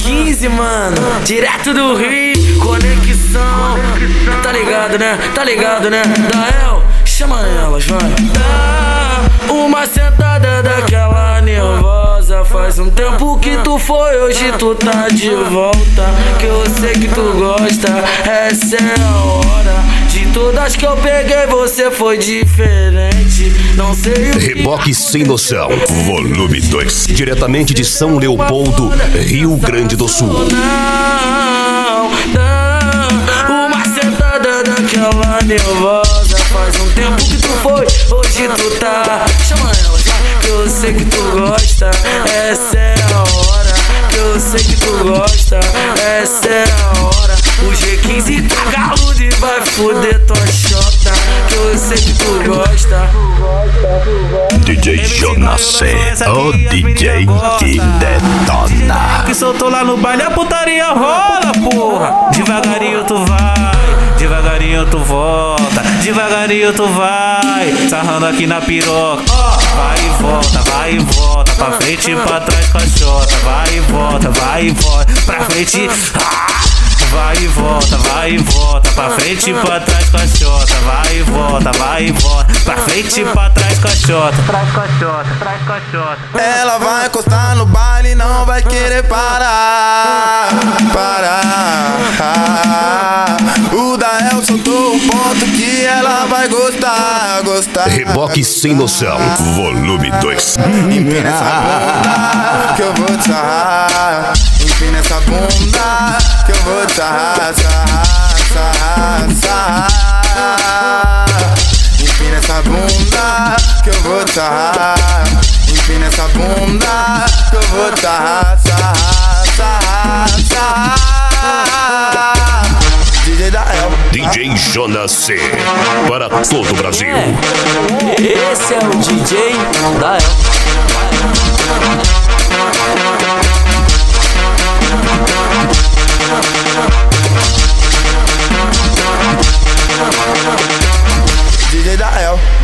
15, mano, direto do Rio, conexão. Tá ligado, né? Tá ligado, né? Dael, chama elas, vai. Dá uma sentada daquela nervosa. Faz um tempo que tu foi, hoje tu tá de volta. Que eu sei que tu gosta, essa é a hora. De todas que eu peguei, você foi diferente. Não sei o que... Reboque Sem Noção, volume 2. Diretamente de São Leopoldo, Rio Grande do Sul. Não, não, uma sentada daquela nervosa. Faz um tempo que tu foi, hoje tu tá. Chama ela, que eu sei que tu gosta, essa é a hora. Que eu sei que tu gosta, essa é a hora. O G15 tá galudo e vai foder tua chota. Que eu sei que tu gosta. DJ Jonas C, o DJ que detona. Que soltou lá no baile, a putaria rola, porra. Devagarinho tu vai, devagarinho tu volta, devagarinho tu vai, sarrando aqui na piroca. Vai e volta, pra frente e pra trás com a chota. Vai e volta, pra frente. Vai e volta, pra frente e pra trás com a chota. Vai e volta, pra frente e pra trás com a chota. Trás com a chota. Ela vai encostar no baile e não vai querer parar. O Dael soltou um ponto que ela vai gostar. Reboque Sem Noção, volume 2. Empina essa bunda que eu vou te sarrar. Empina essa bunda que eu vou te sarrar. Empina essa bunda que eu vou te sarrar. Empina essa bunda que eu vou te sarrar. DJ Dael, DJ Jonas C, para todo o Brasil. Esse é o DJ Dael.